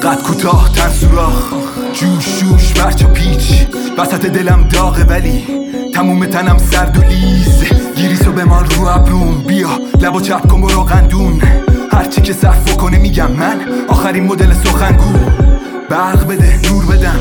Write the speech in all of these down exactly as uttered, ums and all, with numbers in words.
قد کوتاه تن سوراخ، جوش جوش برچ و پیچ، وسط دلم داغه ولی تموم تنم سرد و لیز. گیریسو به مال رو ابروم، بیا لبو چپ کن برو قندون. هرچی که صرف کنه میگم من آخرین مدل سخنگو. برق بده نور بدم،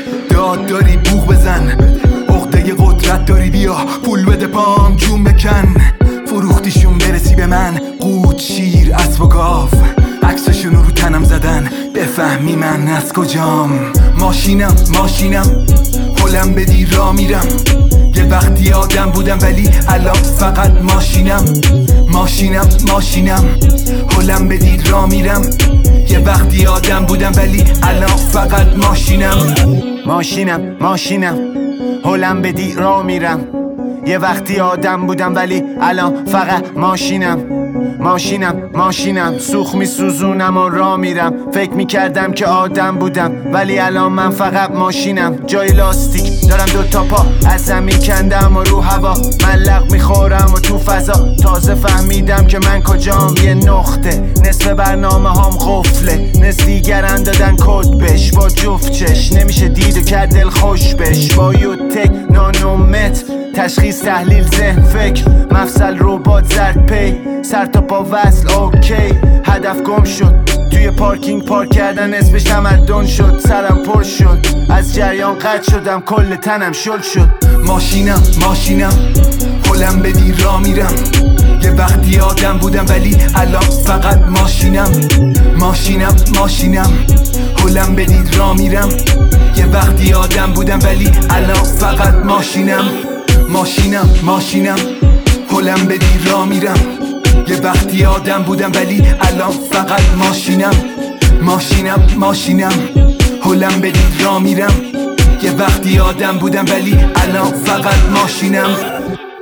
داد داری بوغ بزن، عقده قدرت داری بیا پول بده پام جون بکن. فروختیشون برسی به من، قوت شیر اسب و گاو، عکسشونو رو تنم زدن بفهمی من از کجام. ماشینم ماشینم هلم بدی را میرم، یه وقتی آدم بودم ولی الان فقط ماشینم. ماشینم ماشینم هلم بدی را میرم، یه وقتی آدم بودم ولی الان فقط ماشینم. ماشینم ماشینم هلم بدی را میرم، یه وقتی آدم بودم ولی الان فقط ماشینم. ماشینم ماشینم سوخ میسوزونم و را میرم، فکر میکردم که آدم بودم ولی الان من فقط ماشینم. جای لاستیک دارم دوتا پا، از زمین کندم و رو هوا من لغ میخورم و تو فضا. تازه فهمیدم که من کجام، یه نقطه نصف برنامه هام قفله، نصف دیگرن دادن کد بش. با جفت چش نمیشه دید و کرد دل خوش بش. با یوتک نانومتر تشخیص تحلیل ذهن فکر، مفصل ربات زرد پی، سر تا پا وصل اوکی. هدف گم شد توی پارکینگ، پارک کردن اسمش تمدن شد. سرم پر شد از جریان قطع شدم، کل تنم شل شد. ماشینم ماشینم هلم بدی را میرم، یه وقتی آدم بودم ولی الان فقط ماشینم. ماشینم ماشینم هلم بدی را میرم، یه وقتی آدم بودم ولی الان فقط ماشینم. ماشینم ماشینم هلم بدی را میرم، یه وقتی آدم بودم ولی الان فقط ماشینم. ماشینم ماشینم هلم بدی را میرم، یه وقتی آدم بودم ولی الان فقط ماشینم.